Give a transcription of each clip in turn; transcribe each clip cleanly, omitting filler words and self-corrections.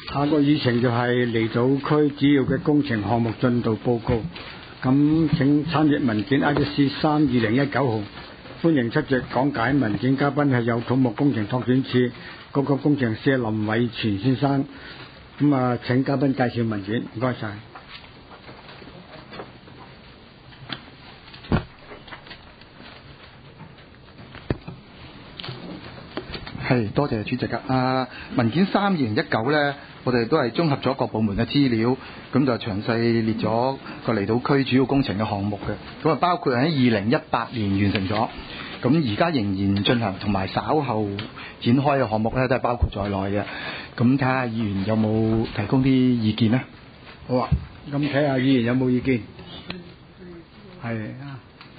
下個議程就係離島區主要嘅工程項目進度報告。咁請參閱文件 IDC3/2019號，歡迎出席講解文件嘉賓係有土木工程拓展署嗰個工程師林偉全先生。咁啊，請嘉賓介紹文件，唔該晒。 係，多謝主席㗎。文件3/2019咧，我哋都係綜合咗各部門嘅資料，咁就詳細列咗個離島區主要工程嘅項目嘅。咁啊，包括喺2018年完成咗，咁而家仍然進行，同埋稍後展開嘅項目咧，都係包括在內嘅。咁睇下議員有冇提供啲意見咧？ 好啊，咁睇下議員有冇意見。係啊。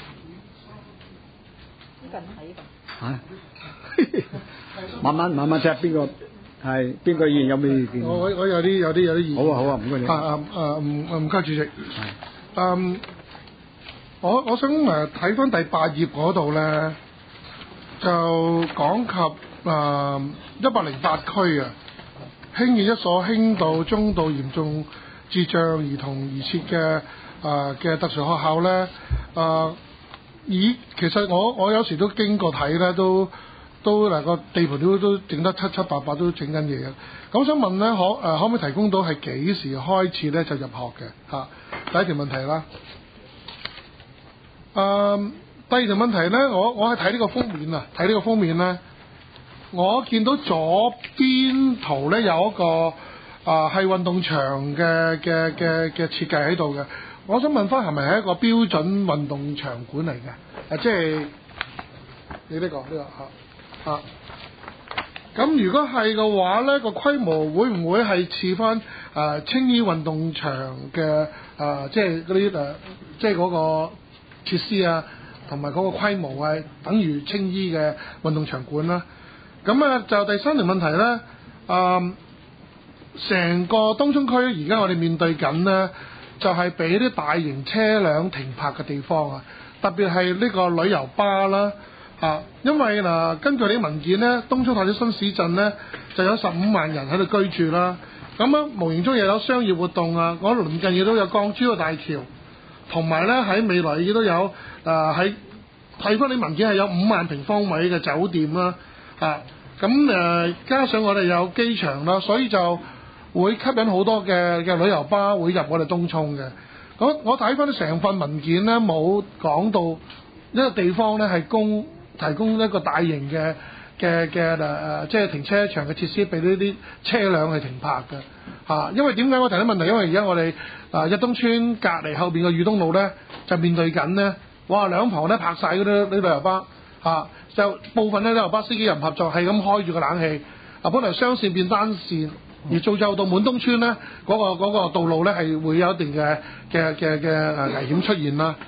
呢個唔係呢個。嚇？慢慢睇下邊個係邊個議員有咩意見？ 我有啲意見。 好啊，唔該你。 唔該主席。我想睇翻第8頁嗰度咧，就講及108區啊，興建一所輕度、中度、嚴重智障兒童而設嘅特殊學校咧。其實我有時都經過睇咧，都嗱個地盤都整得七七八八，都整緊嘢嘅。咁我想問咧，可唔可以提供到係幾時開始咧就入學嘅嚇？第一條問題啦。第二條問題咧，我係睇呢個封面啊，睇呢個封面咧，我見到左邊圖咧有一個係運動場嘅設計喺度嘅。我想問翻係咪係一個標準運動場館嚟嘅？即係你呢個嚇。咁如果係嘅話咧，個規模會唔會係似翻青衣運動場嘅即係嗰啲即係嗰個設施啊，同埋嗰個規模係等於青衣嘅運動場館啦？咁就第三條問題咧，成個東涌區而家我哋面對緊咧，就係俾啲大型車輛停泊嘅地方啊，特別係呢個旅遊巴啦。因為根據你啲文件咧，東涌發展新市鎮咧就有15萬人喺度居住啦。咁無形中又有商業活動啊，我鄰近亦都有港珠澳大橋，同埋咧喺未來亦都有喺睇翻你文件係有5萬平方米嘅酒店啦。加上我哋有機場啦，所以就會吸引好多嘅旅遊巴會入我哋東涌嘅。我睇翻成份文件咧，冇講到一個地方咧係提供一個大型嘅即係停車場嘅設施俾呢啲車輛去停泊嘅。因為點解我提啲問題？因為而家我哋日東村隔離後邊嘅裕東路咧，就面對緊咧，哇兩旁咧泊晒嗰啲旅遊巴就部分咧旅遊巴司機又唔合作，係咁開住個冷氣。本來雙線變單線，而造就到滿東村咧嗰個道路咧係會有一定嘅危險出現啦。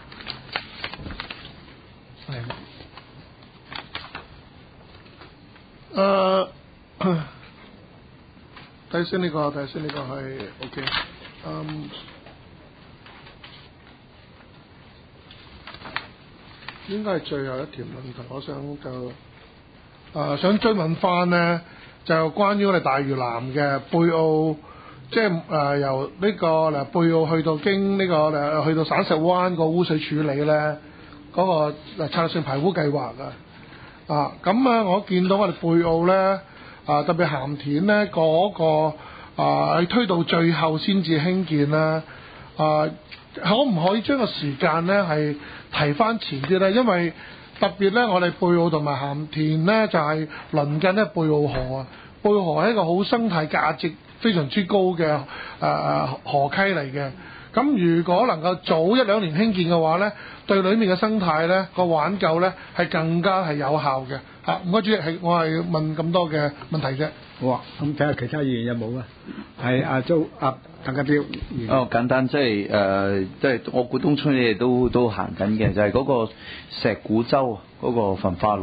睇先呢個係 OK。應該係最後一條問題，我想追問翻呢，就關於我哋大嶼南嘅貝澳，即係由呢個貝澳去到經呢個去到省石灣個污水處理呢，嗰個策略性排污計劃啊。我見到我哋貝澳呢，特別鹹田呢嗰個推到最後先至興建啦。可唔可以將個時間呢係提翻前啲呢？因為特別呢，我哋貝澳同埋鹹田呢，就係鄰近呢貝澳河啊。貝澳河係一個好生態價值非常之高嘅河溪嚟嘅。咁如果能夠早1-2年興建嘅話呢，對裡面嘅生態呢個挽救呢係更加係有效嘅。唔該主席，我係問咁多嘅問題啫。 好啊，咁睇下其他議員有冇啊？係鄧家彪。 簡單即係我估東涌你哋都行緊嘅，就係嗰個石鼓洲嗰個焚化爐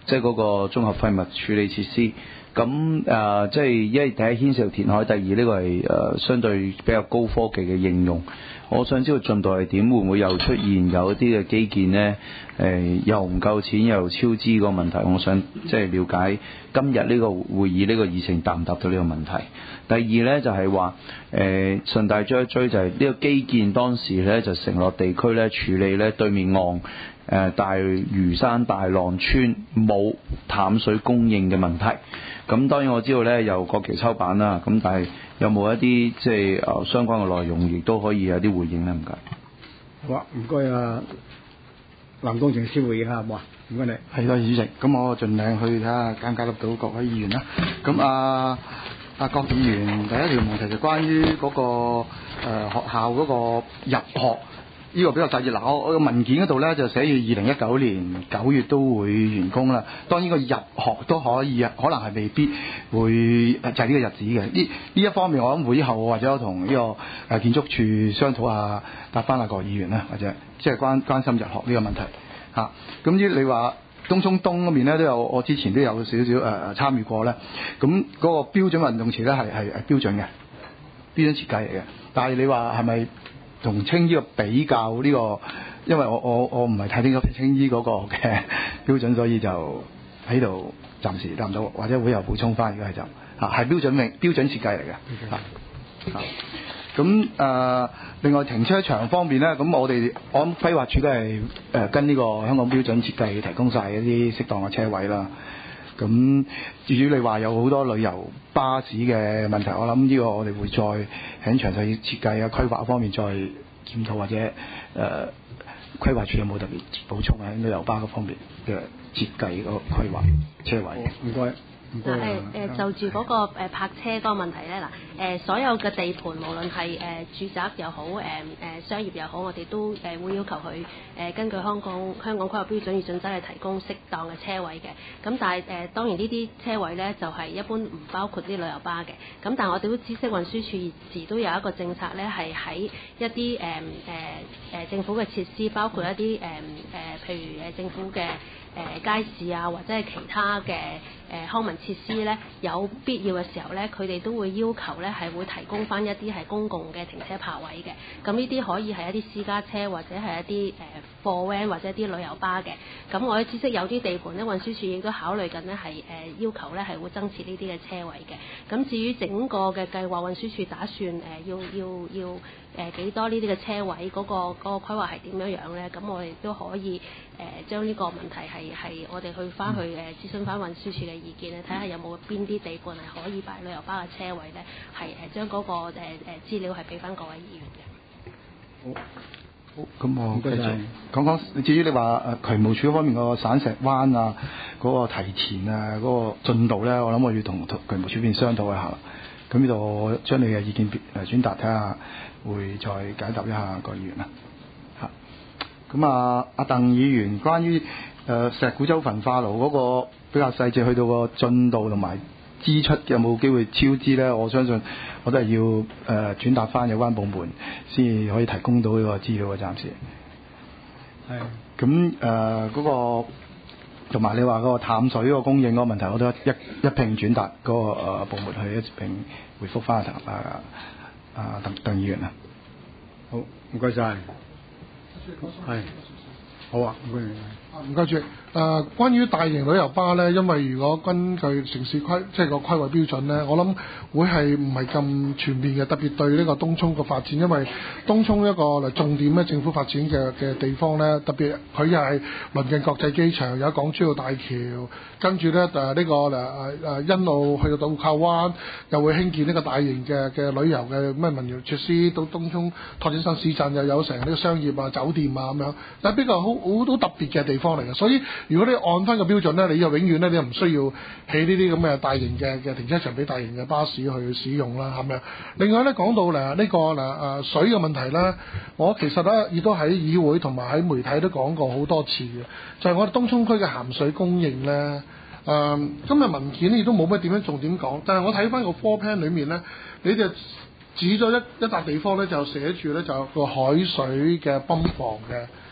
即係嗰個綜合廢物處理設施。咁即係因為第一牽涉到填海，第二呢個係相對比較高科技嘅應用。我想知道進度係點，會唔會又出現有一啲嘅基建呢？又唔夠錢又超支個問題。我想即係了解今日呢個會議呢個議程答唔答到呢個問題。第二呢，就係話順帶追一追，就係呢個基建當時呢，就承諾地區呢處理呢對面岸大嶼山大浪村冇淡水供應嘅問題。咁當然我知道呢有國旗抽板啦，咁但係有冇一啲即係相關嘅內容，亦都可以有啲回應呢？唔該。 好啊，唔該啊，林工程師回應下好唔好啊？唔該你。 係多謝主席，咁我盡量去睇下解唔解答到各位議員啦。咁郭議員第一條問題就關於嗰個學校嗰個入學。呢個比較細節，我個文件嗰度呢，就寫住2019年9月都會完工啦。當然個入學都可以，可能係未必會就係呢個日子嘅。呢一方面，我諗會後或者我同呢個建築署商討下，答翻郭議員啦，或者即係關心入學呢個問題嚇。咁你話東涌東嗰邊呢，都有，我之前都有少少參與過呢。咁嗰個標準運動池呢，係標準嘅，標準設計嚟嘅。但係你話係咪同青衣個比較呢個，因為我唔係太清楚青衣嗰個嘅標準，所以就喺度暫時答唔到，或者會有補充翻。如果係就係標準設計嚟嘅。咁另外停車場方面呢，咁我諗規劃署都係跟呢個香港標準設計提供晒一啲適當嘅車位啦。咁至於你話有好多旅遊巴士嘅問題，我諗呢個我哋會再喺詳細設計啊規劃方面再檢討，或者規劃署有冇特別補充喺旅遊巴嗰方面嘅設計嗰個規劃車位？唔該。 就住嗰個泊車嗰個問題咧，所有嘅地盤無論係住宅又好商業又好，我哋都會要求佢根據香港規劃標準與準則嚟提供適當嘅車位嘅。咁但係當然呢啲車位咧就係一般唔包括啲旅遊巴嘅。咁但係我哋都知識運輸署現時都有一個政策咧，係喺一啲政府嘅設施，包括一啲譬如政府嘅街市啊，或者係其他嘅康文設施咧，有必要嘅時候咧，佢哋都會要求咧係會提供翻一啲係公共嘅停車泊位嘅。咁呢啲可以係一啲私家車，或者係一啲貨 van 或者一啲旅遊巴嘅。咁我哋知悉有啲地盤咧，運輸署亦都考慮緊咧係要求咧係會增設呢啲嘅車位嘅。咁至於整個嘅計劃，運輸署打算要幾多呢啲嘅車位，嗰個規劃係點樣咧？咁我哋都可以將呢個問題係我哋去翻去諮詢翻運輸署嘅意見咧，睇下有冇邊啲地盤係可以擺旅遊巴嘅車位咧，係將嗰個資料係俾翻各位議員嘅。 好，咁我繼續講。至於你話渠務署方面個散石灣啊，嗰個提前啊，嗰個進度咧，我諗我要同渠務署邊商討一下。咁呢度我將你嘅意見轉達，睇下會再解答一下個議員啦。咁阿鄧議員關於石鼓洲焚化爐嗰個比較細節，去到個進度同埋支出有冇機會超支咧？我相信我都係要轉達翻有關部門先可以提供到呢個資料嘅，暫時。係。咁嗰個同埋你話嗰個淡水嗰個供應嗰個問題，我都一併轉達嗰個部門去一併回覆翻鄧議員啊。 好，唔該晒。係，好啊， 唔該主席。關於大型旅遊巴呢，因為如果根據城市規即係個規劃標準呢，我諗會係唔係咁全面嘅，特別對呢個東涌嘅發展，因為東涌一個重點咧政府發展嘅地方呢，特別佢又係鄰近國際機場，有港珠澳大橋，跟住呢呢個欣澳去到渡靠灣，又會興建呢個大型嘅旅遊嘅咩文娛設施，到東涌拓展新市鎮又有成呢個商業啊、酒店啊咁樣，但係比較好特別嘅地方嚟嘅，所以如果你按翻個標準咧，你又永遠咧，你又唔需要起呢啲咁嘅大型嘅停車場俾大型嘅巴士去使用啦，係咪啊？另外咧，講到呢個水嘅問題咧，我其實咧亦都喺議會同埋喺媒體都講過好多次嘅，就係我哋東涌區嘅鹹水供應咧。今日文件亦都冇乜點樣重點講，但係我睇翻個 floor plan 裏面咧，你就指咗一笪地方咧，就寫住咧就有個海水嘅泵房嘅。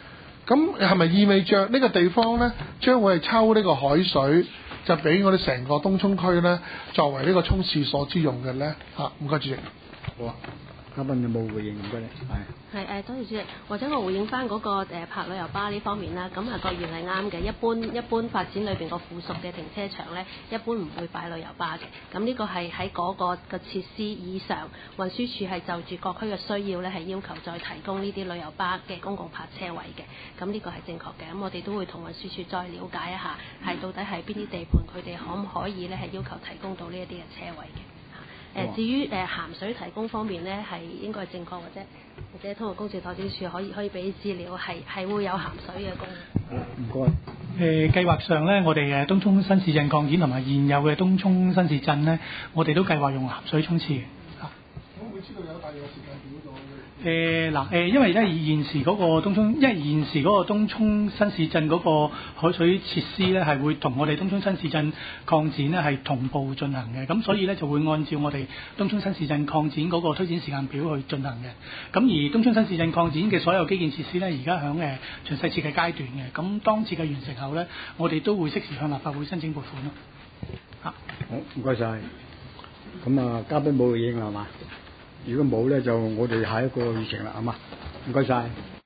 咁係咪意味着呢個地方呢將會係抽呢個海水，就俾我哋成個東涌區呢作為呢個沖廁所之用嘅呢？唔該主席。 好啊，嘉賓有冇回應？唔該你。 係多謝主席，或者我回應翻嗰個泊旅遊巴呢方面啦。咁個原係啱嘅，一般發展裏邊個附屬嘅停車場咧，一般唔會擺旅遊巴嘅。咁呢個係喺嗰個嘅設施以上，運輸署係就住各區嘅需要咧，係要求再提供呢啲旅遊巴嘅公共泊車位嘅。咁呢個係正確嘅。咁我哋都會同運輸署再了解一下，係到底係邊啲地盤佢哋可唔可以咧係要求提供到呢一啲嘅車位嘅。至於鹹水提供方面咧，係應該係正確或者通過公共發展處可以俾資料，係會有鹹水嘅供。 唔該。 計劃上咧，我哋東涌新市鎮擴展同埋現有嘅東涌新市鎮咧，我哋都計劃用鹹水沖廁嘅。 可唔可以知道有大約時間表到？ 因為咧現時嗰個東涌新市鎮嗰個海水設施咧，係會同我哋東涌新市鎮擴展咧係同步進行嘅，咁所以咧就會按照我哋東涌新市鎮擴展嗰個推展時間表去進行嘅。咁而東涌新市鎮擴展嘅所有基建設施咧，而家響詳細設計階段嘅，咁當設計完成後咧，我哋都會適時向立法會申請撥款咯。 好，唔該晒。咁嘉賓冇回應啦，係嘛？如果冇咧，就我哋下一個議程啦，好嘛？唔該晒。